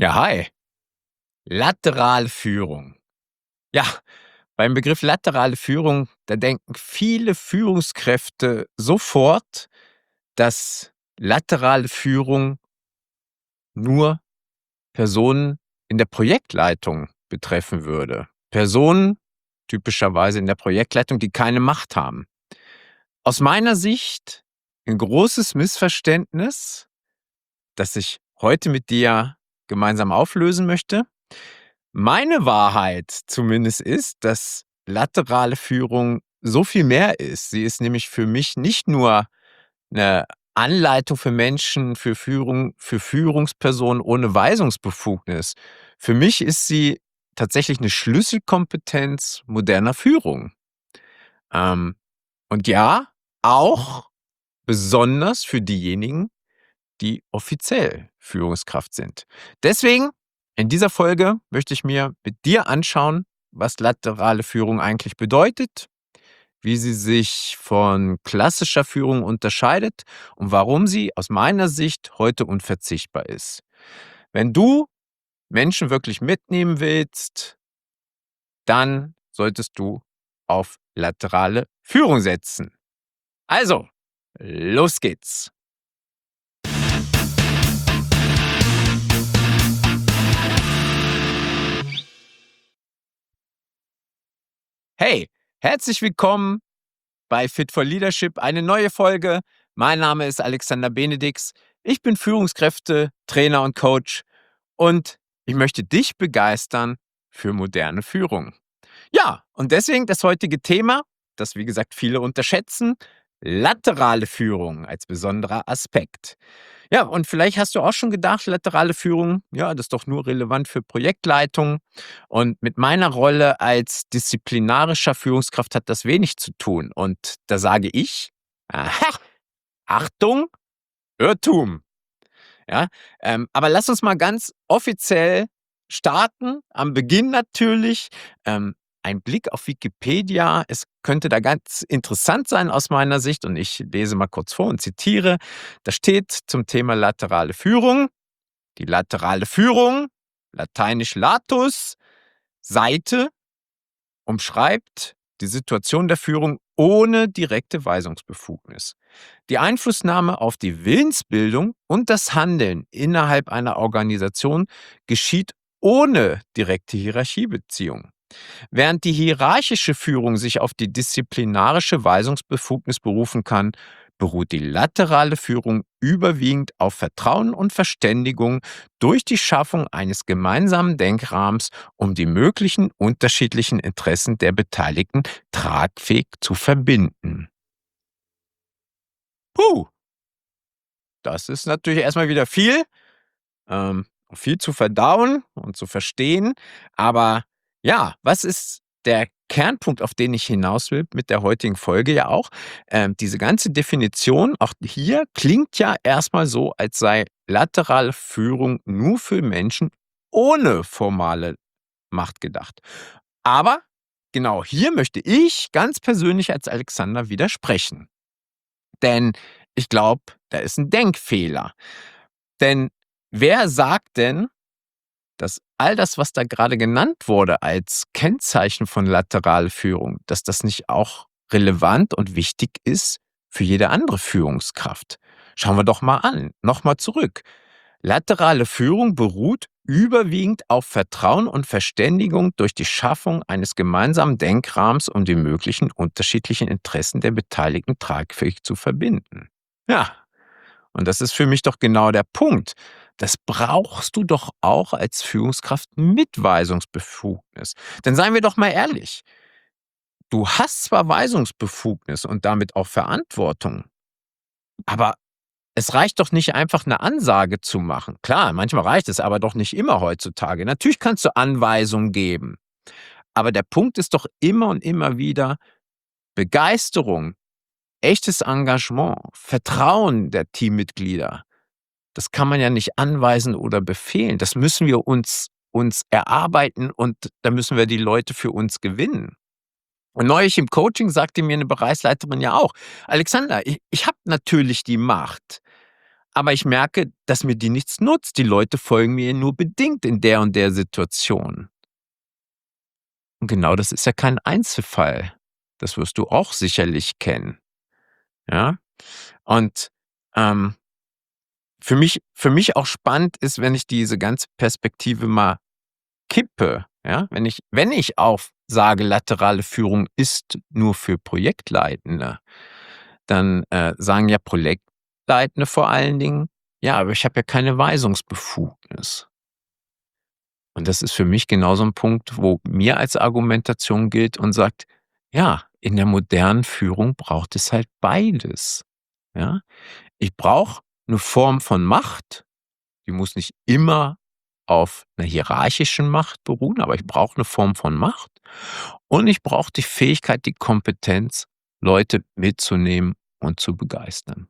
Ja, hi. Laterale Führung. Ja, beim Begriff laterale Führung, da denken viele Führungskräfte sofort, dass laterale Führung nur Personen in der Projektleitung betreffen würde. Personen, typischerweise in der Projektleitung, die keine Macht haben. Aus meiner Sicht ein großes Missverständnis, das ich heute mit dir gemeinsam auflösen möchte. Meine Wahrheit zumindest ist, dass laterale Führung so viel mehr ist. Sie ist nämlich für mich nicht nur eine Anleitung für Menschen, für Führungspersonen ohne Weisungsbefugnis. Für mich ist sie tatsächlich eine Schlüsselkompetenz moderner Führung. Ähm, und ja, auch besonders für diejenigen, die offiziell Führungskraft sind. Deswegen, in dieser Folge möchte ich mir mit dir anschauen, was laterale Führung eigentlich bedeutet, wie sie sich von klassischer Führung unterscheidet und warum sie aus meiner Sicht heute unverzichtbar ist. Wenn du Menschen wirklich mitnehmen willst, dann solltest du auf laterale Führung setzen. Also, los geht's. Hey, herzlich willkommen bei Fit for Leadership, eine neue Folge. Mein Name ist Alexander Benedix. Ich bin Führungskräfte, Trainer und Coach und ich möchte dich begeistern für moderne Führung. Ja, und deswegen das heutige Thema, das wie gesagt viele unterschätzen, laterale Führung als besonderer Aspekt. Ja, und vielleicht hast du auch schon gedacht, laterale Führung, ja, das ist doch nur relevant für Projektleitung. Und mit meiner Rolle als disziplinarischer Führungskraft hat das wenig zu tun. Und da sage ich, aha, Achtung, Irrtum. Ja, aber lass uns mal ganz offiziell starten. Am Beginn natürlich ein Blick auf Wikipedia. Es könnte da ganz interessant sein aus meiner Sicht und ich lese mal kurz vor und zitiere. Da steht zum Thema laterale Führung. Die laterale Führung, lateinisch latus, Seite, umschreibt die Situation der Führung ohne direkte Weisungsbefugnis. Die Einflussnahme auf die Willensbildung und das Handeln innerhalb einer Organisation geschieht ohne direkte Hierarchiebeziehung. Während die hierarchische Führung sich auf die disziplinarische Weisungsbefugnis berufen kann, beruht die laterale Führung überwiegend auf Vertrauen und Verständigung durch die Schaffung eines gemeinsamen Denkrahmens, um die möglichen unterschiedlichen Interessen der Beteiligten tragfähig zu verbinden. Puh, das ist natürlich erstmal wieder viel zu verdauen und zu verstehen. Aber ja, was ist der Kernpunkt, auf den ich hinaus will mit der heutigen Folge ja auch? Diese ganze Definition, auch hier klingt ja erstmal so, als sei laterale Führung nur für Menschen ohne formale Macht gedacht. Aber genau hier möchte ich ganz persönlich als Alexander widersprechen. Denn ich glaube, da ist ein Denkfehler. Denn wer sagt denn, dass all das, was da gerade genannt wurde als Kennzeichen von lateraler Führung, dass das nicht auch relevant und wichtig ist für jede andere Führungskraft? Schauen wir doch mal an, nochmal zurück. Laterale Führung beruht überwiegend auf Vertrauen und Verständigung durch die Schaffung eines gemeinsamen Denkrahmens, um die möglichen unterschiedlichen Interessen der Beteiligten tragfähig zu verbinden. Ja, und das ist für mich doch genau der Punkt. Das brauchst du doch auch als Führungskraft mit Weisungsbefugnis. Denn seien wir doch mal ehrlich, du hast zwar Weisungsbefugnis und damit auch Verantwortung, aber es reicht doch nicht einfach eine Ansage zu machen. Klar, manchmal reicht es, aber doch nicht immer heutzutage. Natürlich kannst du Anweisungen geben, aber der Punkt ist doch immer und immer wieder Begeisterung, echtes Engagement, Vertrauen der Teammitglieder. Das kann man ja nicht anweisen oder befehlen. Das müssen wir uns erarbeiten und da müssen wir die Leute für uns gewinnen. Und neulich im Coaching sagte mir eine Bereichsleiterin ja auch: „Alexander, ich habe natürlich die Macht, aber ich merke, dass mir die nichts nutzt. Die Leute folgen mir nur bedingt in der und der Situation. Und genau das ist ja kein Einzelfall. Das wirst du auch sicherlich kennen, ja? Und, ähm, für mich auch spannend ist, wenn ich diese ganze Perspektive mal kippe, ja? Wenn ich auch sage, laterale Führung ist nur für Projektleitende, dann, sagen ja Projektleitende vor allen Dingen: „Ja, aber ich habe ja keine Weisungsbefugnis.“ Und das ist für mich genau so 'n Punkt, wo mir als Argumentation gilt und sagt: „Ja, in der modernen Führung braucht es halt beides“, ja? Ich brauche 'ne Form von Macht, die muss nicht immer auf 'ner hierarchischen Macht beruhen, aber ich brauche 'ne Form von Macht und ich brauche die Fähigkeit, die Kompetenz, Leute mitzunehmen und zu begeistern.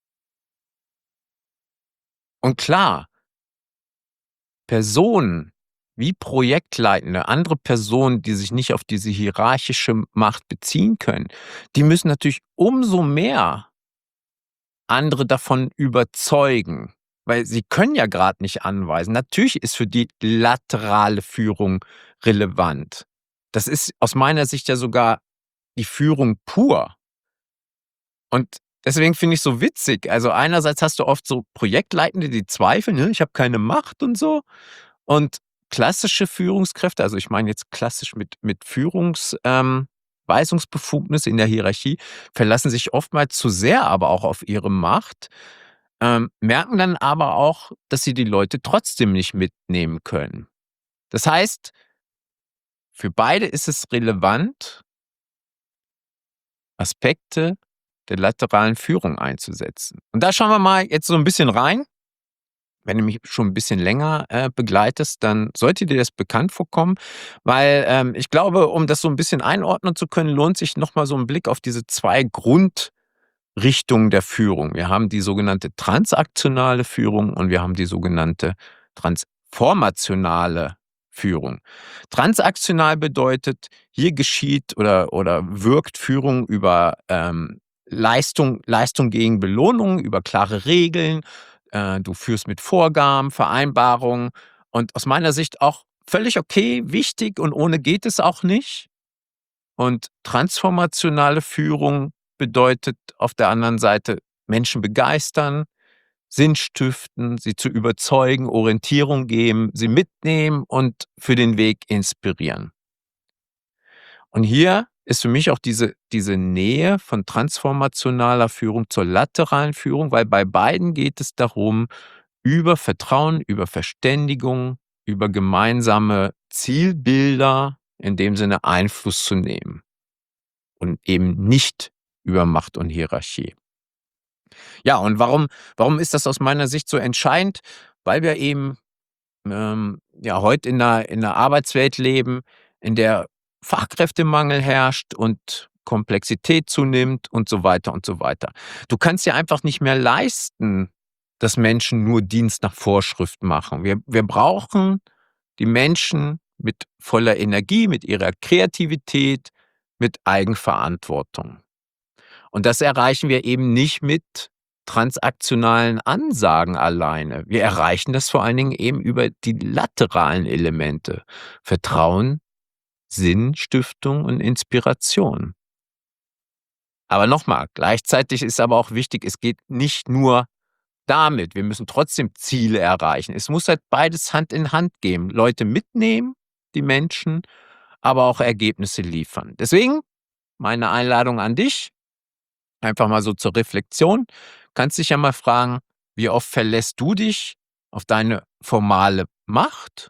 Und klar, Personen wie Projektleitende, andere Personen, die sich nicht auf diese hierarchische Macht beziehen können, die müssen natürlich umso mehr andere davon überzeugen, weil sie können ja grad nicht anweisen. Natürlich ist für die laterale Führung relevant. Das ist aus meiner Sicht ja sogar die Führung pur. Und deswegen finde ich's so witzig. Also, einerseits hast du oft so Projektleitende, die zweifeln, ne: „Ich habe keine Macht“ und so. Und klassische Führungskräfte, also ich meine jetzt klassisch mit Weisungsbefugnis in der Hierarchie, verlassen sich oftmals zu sehr aber auch auf ihre Macht, merken dann aber auch, dass sie die Leute trotzdem nicht mitnehmen können. Das heißt, für beide ist es relevant, Aspekte der lateralen Führung einzusetzen. Und da schauen wir mal jetzt so 'n bisschen rein. Wenn du mich schon 'n bisschen länger, begleitest, dann sollte dir das bekannt vorkommen, weil, ich glaube, um das so 'n bisschen einordnen zu können, lohnt sich noch mal so 'n Blick auf diese 2 Grundrichtungen der Führung. Wir haben die sogenannte transaktionale Führung und wir haben die sogenannte transformationale Führung. Transaktional bedeutet, hier geschieht oder wirkt Führung über, Leistung gegen Belohnung, über klare Regeln. Du führst mit Vorgaben, Vereinbarungen und aus meiner Sicht auch völlig okay, wichtig und ohne geht es auch nicht. Und transformationale Führung bedeutet auf der anderen Seite Menschen begeistern, Sinn stiften, sie zu überzeugen, Orientierung geben, sie mitnehmen und für den Weg inspirieren. Und hier ist für mich auch diese Nähe von transformationaler Führung zur lateralen Führung, weil bei beiden geht es darum, über Vertrauen, über Verständigung, über gemeinsame Zielbilder in dem Sinne Einfluss zu nehmen und eben nicht über Macht und Hierarchie. Ja, und warum ist das aus meiner Sicht so entscheidend? Weil wir eben ja, heute in 'ner Arbeitswelt leben, in der Fachkräftemangel herrscht und Komplexität zunimmt und so weiter und so weiter. Du kannst dir einfach nicht mehr leisten, dass Menschen nur Dienst nach Vorschrift machen. Wir brauchen die Menschen mit voller Energie, mit ihrer Kreativität, mit Eigenverantwortung. Und das erreichen wir eben nicht mit transaktionalen Ansagen alleine. Wir erreichen das vor allen Dingen eben über die lateralen Elemente: Vertrauen, Sinnstiftung und Inspiration. Aber noch mal, gleichzeitig ist aber auch wichtig, es geht nicht nur damit. Wir müssen trotzdem Ziele erreichen. Es muss halt beides Hand in Hand gehen. Leute mitnehmen, die Menschen, aber auch Ergebnisse liefern. Deswegen meine Einladung an dich. Einfach mal so zur Reflexion. Kannst dich ja mal fragen, wie oft verlässt du dich auf deine formale Macht?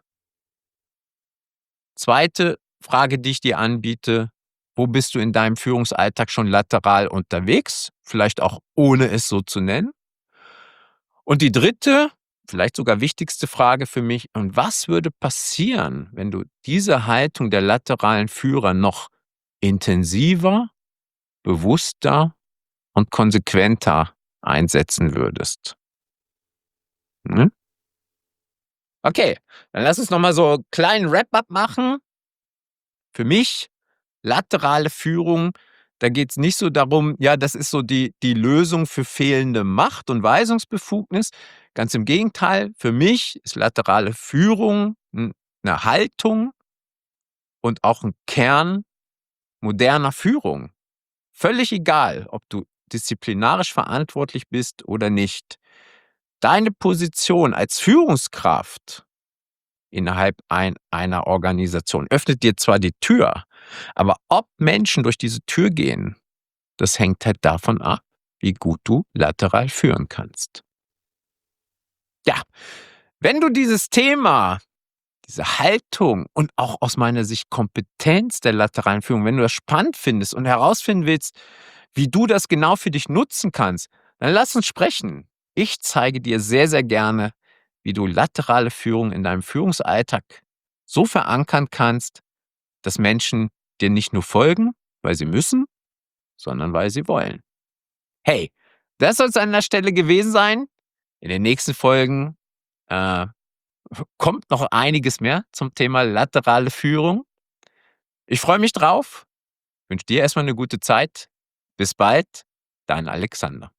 Zweite Frage, die ich dir anbiete: Wo bist du in deinem Führungsalltag schon lateral unterwegs? Vielleicht auch ohne es so zu nennen. Und die dritte, vielleicht sogar wichtigste Frage für mich: Und was würde passieren, wenn du diese Haltung der lateralen Führer noch intensiver, bewusster und konsequenter einsetzen würdest? Mhm. Okay, dann lass uns noch mal so 'n kleinen Wrap-up machen. Für mich laterale Führung, Da geht's nicht so darum, ja, das ist so die Lösung für fehlende Macht und Weisungsbefugnis. Ganz im Gegenteil, für mich ist laterale Führung 'ne Haltung und auch 'n Kern moderner Führung. Völlig egal, ob du disziplinarisch verantwortlich bist oder nicht. Deine Position als Führungskraft innerhalb einer Organisation öffnet dir zwar die Tür, aber ob Menschen durch diese Tür gehen, das hängt halt davon ab, wie gut du lateral führen kannst. Ja, wenn du dieses Thema, diese Haltung und auch aus meiner Sicht Kompetenz der lateralen Führung, wenn du das spannend findest und herausfinden willst, wie du das genau für dich nutzen kannst, dann lass uns sprechen. Ich zeige dir sehr, sehr gerne, wie du laterale Führung in deinem Führungsalltag so verankern kannst, dass Menschen dir nicht nur folgen, weil sie müssen, sondern weil sie wollen. Hey, das soll es an der Stelle gewesen sein. In den nächsten Folgen äh, kommt noch einiges mehr zum Thema laterale Führung. Ich freue mich drauf, wünsche dir erstmal eine gute Zeit. Bis bald, dein Alexander.